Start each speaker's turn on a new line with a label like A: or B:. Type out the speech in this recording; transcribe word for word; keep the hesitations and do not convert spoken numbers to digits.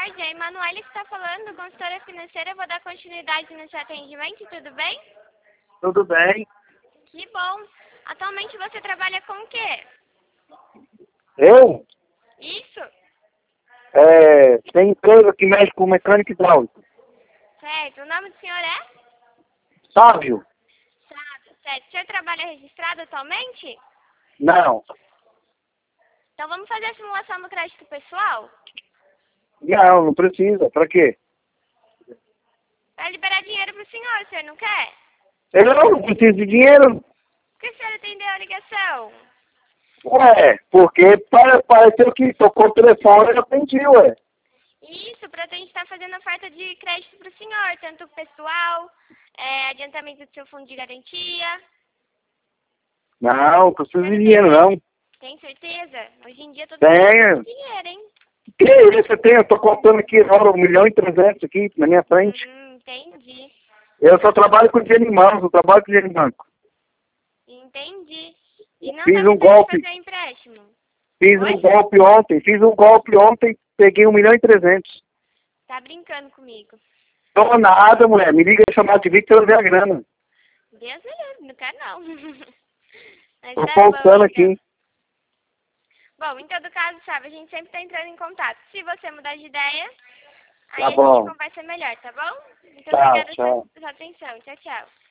A: tarde, é a Emanuele que está falando, consultora financeira. Eu vou dar continuidade no seu atendimento, tudo bem?
B: Tudo bem.
A: Que bom. Atualmente você trabalha com o quê?
B: Eu?
A: Isso?
B: É, tem empresa que mexe com mecânica hidráulica.
A: Certo. O nome do senhor é?
B: Sávio?
A: Sabe, certo. O senhor trabalha registrado atualmente?
B: Não.
A: Então vamos fazer a simulação do crédito pessoal?
B: Não, não precisa. Pra quê?
A: Para liberar dinheiro para o senhor, o senhor não quer?
B: Eu não preciso de dinheiro.
A: Por que o senhor atendeu a ligação?
B: Ué, porque para- pareceu que tocou o telefone e eu atendi, ué.
A: Isso, para a gente estar fazendo oferta de crédito para o senhor, tanto pessoal, é, adiantamento do seu fundo de garantia.
B: Não, não preciso
A: O senhor
B: de
A: não
B: dinheiro,
A: tem,
B: não.
A: tem certeza? Hoje em dia todo mundo
B: Tenho.
A: tem dinheiro, hein?
B: Que isso você tem? Eu tô contando aqui agora um milhão e trezentos aqui na minha frente.
A: Hum, entendi.
B: Eu só trabalho com dinheiro em mãos, eu trabalho com dinheiro em banco.
A: Entendi. E não
B: Fiz
A: tá
B: um
A: precisando
B: golpe,
A: fazer empréstimo?
B: fiz
A: Oi?
B: um golpe ontem, fiz um golpe ontem, peguei um milhão e trezentos.
A: Tá brincando comigo.
B: Tô nada, mulher. Me liga chamar de Victor, eu ver a grana.
A: Deus me livre, não quero não. Mas
B: Tô
A: tá bom,
B: faltando
A: então.
B: aqui.
A: Bom, em todo caso, sabe, a gente sempre tá entrando em contato. Se você mudar de ideia, aí
B: Tá
A: a gente
B: bom.
A: conversa melhor, tá bom? Muito
B: Tchau,
A: obrigada pela
B: tchau.
A: sua atenção. Tchau, tchau.